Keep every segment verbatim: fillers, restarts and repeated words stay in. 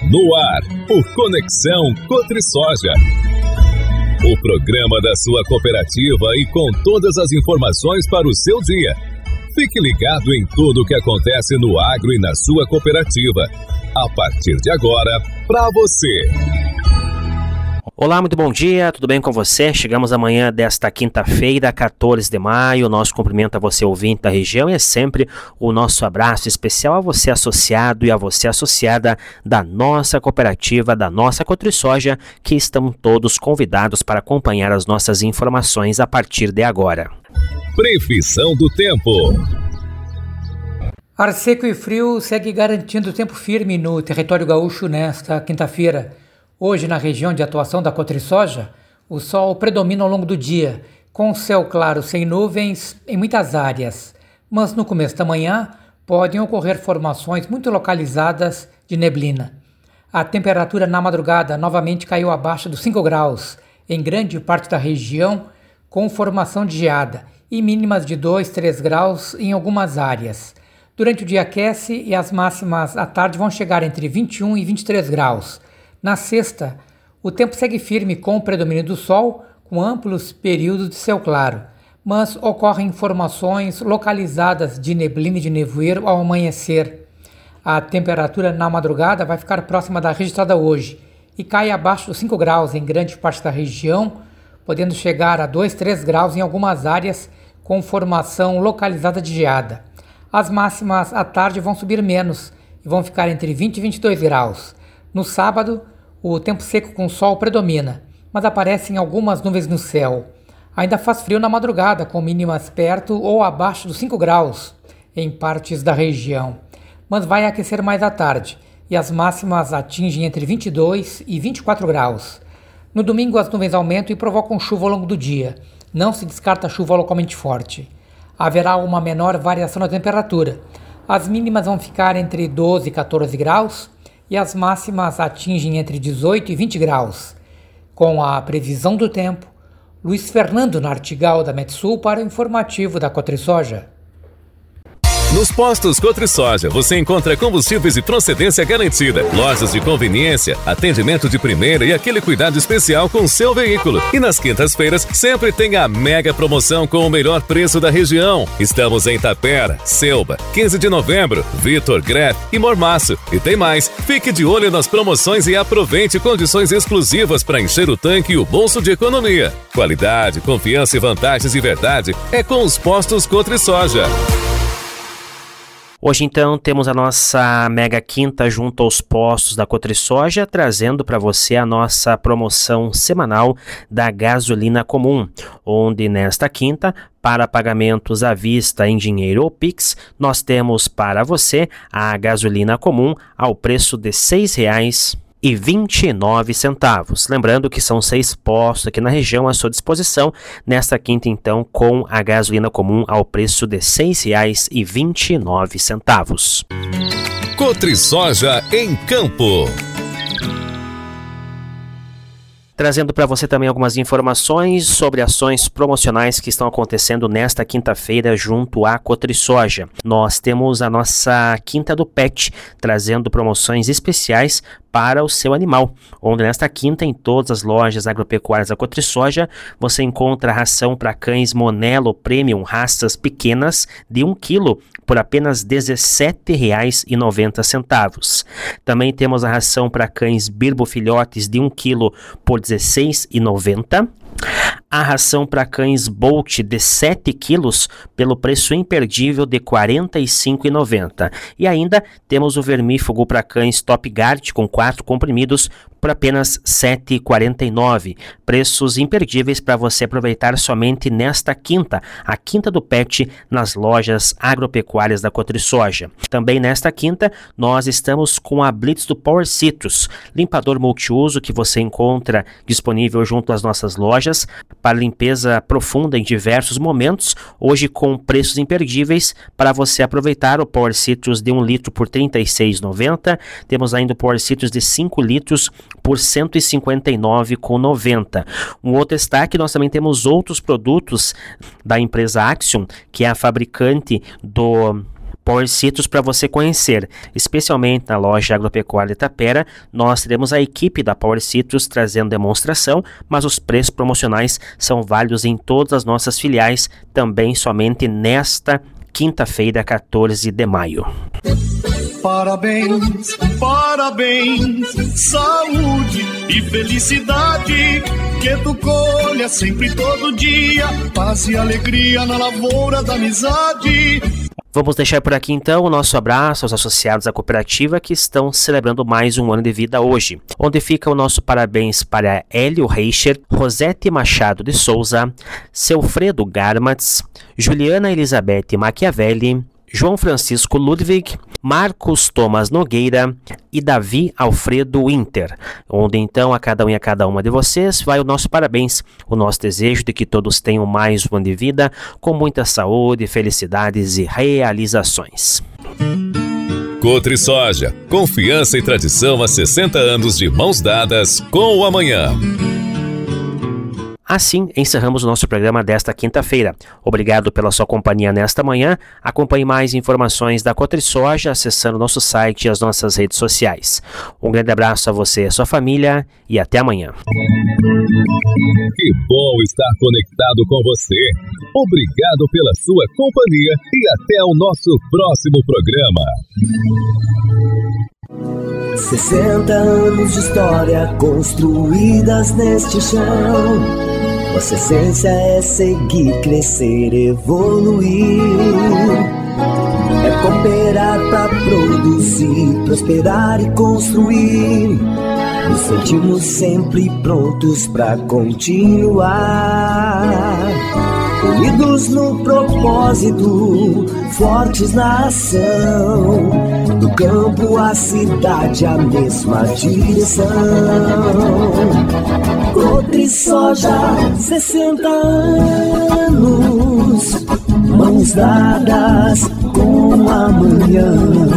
No ar, o Conexão Cotrisoja. O programa da sua cooperativa e com todas as informações para o seu dia. Fique ligado em tudo o que acontece no agro e na sua cooperativa. A partir de agora, para você. Olá, muito bom dia, tudo bem com você? Chegamos amanhã desta quinta-feira, quatorze de maio. Nosso cumprimento a você, ouvinte da região, e é sempre o nosso abraço especial a você associado e a você associada da nossa cooperativa, da nossa Cotrisoja, que estão todos convidados para acompanhar as nossas informações a partir de agora. Previsão do tempo. Ar seco e frio segue garantindo tempo firme no território gaúcho nesta quinta-feira. Hoje, na região de atuação da Cotrisoja, o sol predomina ao longo do dia, com céu claro sem nuvens em muitas áreas. Mas no começo da manhã, podem ocorrer formações muito localizadas de neblina. A temperatura na madrugada novamente caiu abaixo dos cinco graus, em grande parte da região, com formação de geada, e mínimas de dois, três graus em algumas áreas. Durante o dia aquece e as máximas à tarde vão chegar entre vinte e um e vinte e três graus. Na sexta, o tempo segue firme com o predomínio do sol, com amplos períodos de céu claro, mas ocorrem formações localizadas de neblina e de nevoeiro ao amanhecer. A temperatura na madrugada vai ficar próxima da registrada hoje e cai abaixo dos cinco graus em grande parte da região, podendo chegar a dois, três graus em algumas áreas com formação localizada de geada. As máximas à tarde vão subir menos e vão ficar entre vinte e vinte e dois graus. No sábado, o tempo seco com sol predomina, mas aparecem algumas nuvens no céu. Ainda faz frio na madrugada, com mínimas perto ou abaixo dos cinco graus em partes da região, mas vai aquecer mais à tarde e as máximas atingem entre vinte e dois e vinte e quatro graus. No domingo, as nuvens aumentam e provocam chuva ao longo do dia. Não se descarta chuva localmente forte. Haverá uma menor variação na temperatura. As mínimas vão ficar entre doze e quatorze graus, e as máximas atingem entre dezoito e vinte graus. Com a previsão do tempo, Luiz Fernando Nartigal da Metsul para o informativo da Cotrisoja. Nos postos Cotrisoja você encontra combustíveis de procedência garantida, lojas de conveniência, atendimento de primeira e aquele cuidado especial com o seu veículo. E nas quintas-feiras sempre tem a mega promoção com o melhor preço da região. Estamos em Tapera, Selba, quinze de novembro, Vitor, Greff e Mormaço. E tem mais, fique de olho nas promoções e aproveite condições exclusivas para encher o tanque e o bolso de economia. Qualidade, confiança e vantagens de verdade é com os postos Cotrisoja. Hoje, então, temos a nossa mega quinta junto aos postos da Cotrisoja, trazendo para você a nossa promoção semanal da gasolina comum, onde nesta quinta, para pagamentos à vista em dinheiro ou Pix, nós temos para você a gasolina comum ao preço de seis reais e vinte e nove centavos. Lembrando que são seis postos aqui na região à sua disposição, nesta quinta então com a gasolina comum ao preço de seis reais e vinte e nove centavos. Cotrisoja em Campo. Trazendo para você também algumas informações sobre ações promocionais que estão acontecendo nesta quinta-feira junto à Cotrisoja. Nós temos a nossa Quinta do Pet, trazendo promoções especiais para o seu animal, onde nesta quinta, em todas as lojas agropecuárias da Cotrisoja, você encontra a ração para cães Monelo Premium, raças pequenas, de um quilo, por apenas dezessete reais e noventa centavos. Também temos a ração para cães Birbo Filhotes, de um quilo, por dezesseis reais e noventa centavos. A ração para cães Bolt de sete quilos pelo preço imperdível de quarenta e cinco reais e noventa centavos. E ainda temos o vermífugo para cães Top Guard com quatro comprimidos por apenas sete reais e quarenta e nove centavos. Preços imperdíveis para você aproveitar somente nesta quinta, a Quinta do Pet, nas lojas agropecuárias da Cotrisoja. Também nesta quinta, nós estamos com a Blitz do Power Citrus, limpador multiuso que você encontra disponível junto às nossas lojas para limpeza profunda em diversos momentos, hoje com preços imperdíveis para você aproveitar o Power Citrus de um litro por trinta e seis reais e noventa centavos. Temos ainda o Power Citrus de cinco litros por cento e cinquenta e nove reais e noventa centavos. Um outro destaque, nós também temos outros produtos da empresa Axion, que é a fabricante do Power Citrus para você conhecer, especialmente na loja agropecuária Itapera. Nós teremos a equipe da Power Citrus trazendo demonstração, mas os preços promocionais são válidos em todas as nossas filiais, também somente nesta quinta-feira, quatorze de maio. Parabéns, parabéns, saúde e felicidade, que tu colha sempre todo dia, paz e alegria na lavoura da amizade. Vamos deixar por aqui então o nosso abraço aos associados à cooperativa que estão celebrando mais um ano de vida hoje, onde fica o nosso parabéns para Hélio Reicher, Rosete Machado de Souza, Selfredo Garmatz, Juliana Elizabeth Machiavelli, João Francisco Ludwig, Marcos Thomas Nogueira e Davi Alfredo Winter, onde então a cada um e a cada uma de vocês vai o nosso parabéns, o nosso desejo de que todos tenham mais um ano de vida com muita saúde, felicidades e realizações. Cotrisoja, confiança e tradição há sessenta anos de mãos dadas com o amanhã. Assim, encerramos o nosso programa desta quinta-feira. Obrigado pela sua companhia nesta manhã. Acompanhe mais informações da Cotrisoja acessando nosso site e as nossas redes sociais. Um grande abraço a você e a sua família e até amanhã. Que bom estar conectado com você. Obrigado pela sua companhia e até o nosso próximo programa. sessenta anos de história construídas neste chão. Nossa essência é seguir, crescer, evoluir. É cooperar pra produzir, prosperar e construir. Nos sentimos sempre prontos pra continuar. Unidos no propósito, fortes na ação. Do campo à cidade, a mesma direção. Cotrisoja, sessenta anos, mãos dadas com amanhã.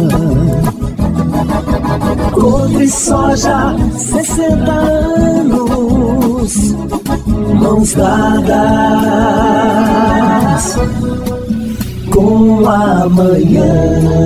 Cotrisoja, sessenta anos, mãos dadas com amanhã.